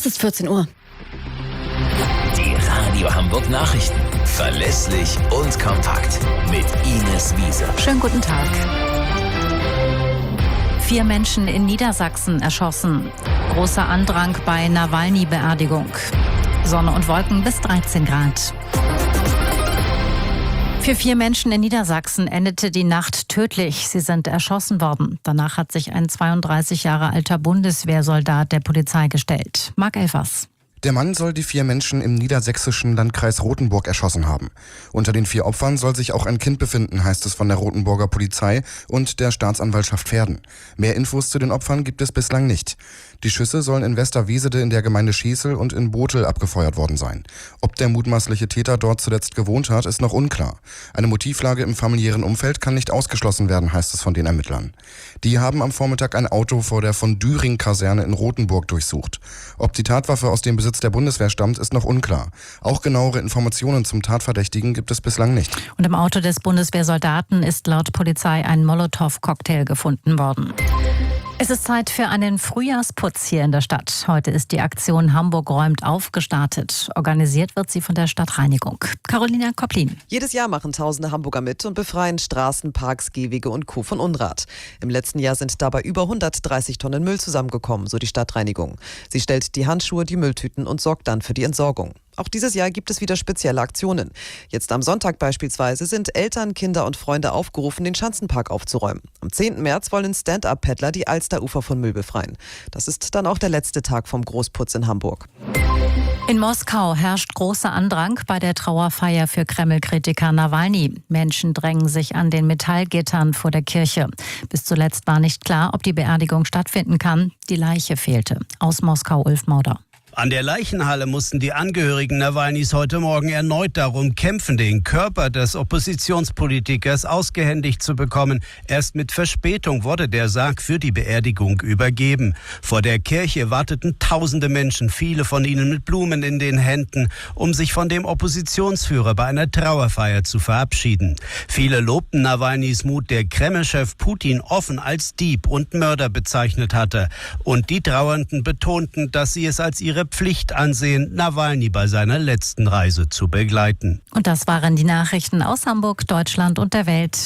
Es ist 14 Uhr. Die Radio Hamburg Nachrichten. Verlässlich und kompakt. Mit Ines Wiese. Schönen guten Tag. 4 Menschen in Niedersachsen erschossen. Großer Andrang bei Nawalny-Beerdigung. Sonne und Wolken bis 13 Grad. Für 4 Menschen in Niedersachsen endete die Nacht tödlich. Sie sind erschossen worden. Danach hat sich ein 32 Jahre alter Bundeswehrsoldat der Polizei gestellt. Marc Elfers. Der Mann soll die 4 Menschen im niedersächsischen Landkreis Rothenburg erschossen haben. Unter den 4 Opfern soll sich auch ein Kind befinden, heißt es von der Rothenburger Polizei und der Staatsanwaltschaft Verden. Mehr Infos zu den Opfern gibt es bislang nicht. Die Schüsse sollen in Westerwiesede in der Gemeinde Schesel und in Botel abgefeuert worden sein. Ob der mutmaßliche Täter dort zuletzt gewohnt hat, ist noch unklar. Eine Motivlage im familiären Umfeld kann nicht ausgeschlossen werden, heißt es von den Ermittlern. Die haben am Vormittag ein Auto vor der von Düring-Kaserne in Rothenburg durchsucht. Ob die Tatwaffe aus dem Besitz der Bundeswehr stammt, ist noch unklar. Auch genauere Informationen zum Tatverdächtigen gibt es bislang nicht. Und im Auto des Bundeswehrsoldaten ist laut Polizei ein Molotow-Cocktail gefunden worden. Es ist Zeit für einen Frühjahrsputz hier in der Stadt. Heute ist die Aktion Hamburg räumt auf gestartet. Organisiert wird sie von der Stadtreinigung. Carolina Kopplin. Jedes Jahr machen tausende Hamburger mit und befreien Straßen, Parks, Gehwege und Co. von Unrat. Im letzten Jahr sind dabei über 130 Tonnen Müll zusammengekommen, so die Stadtreinigung. Sie stellt die Handschuhe, die Mülltüten und sorgt dann für die Entsorgung. Auch dieses Jahr gibt es wieder spezielle Aktionen. Jetzt am Sonntag beispielsweise sind Eltern, Kinder und Freunde aufgerufen, den Schanzenpark aufzuräumen. Am 10. März wollen Stand-Up-Paddler die Alsterufer von Müll befreien. Das ist dann auch der letzte Tag vom Großputz in Hamburg. In Moskau herrscht großer Andrang bei der Trauerfeier für Kreml-Kritiker Nawalny. Menschen drängen sich an den Metallgittern vor der Kirche. Bis zuletzt war nicht klar, ob die Beerdigung stattfinden kann. Die Leiche fehlte. Aus Moskau Ulf Mauder. An der Leichenhalle mussten die Angehörigen Nawalnys heute Morgen erneut darum kämpfen, den Körper des Oppositionspolitikers ausgehändigt zu bekommen. Erst mit Verspätung wurde der Sarg für die Beerdigung übergeben. Vor der Kirche warteten tausende Menschen, viele von ihnen mit Blumen in den Händen, um sich von dem Oppositionsführer bei einer Trauerfeier zu verabschieden. Viele lobten Nawalnys Mut, der Kreml-Chef Putin offen als Dieb und Mörder bezeichnet hatte. Und die Trauernden betonten, dass sie es als ihre Pflicht ansehen, Nawalny bei seiner letzten Reise zu begleiten. Und das waren die Nachrichten aus Hamburg, Deutschland und der Welt.